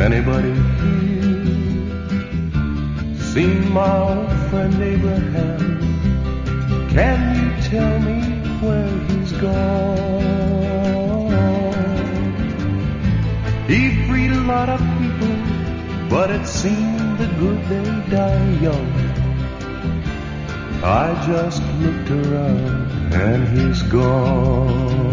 anybody here seen my old friend Abraham? Can you tell me where he's gone? He freed a lot of people, but it seemed the good they die young. I just looked around and he's gone.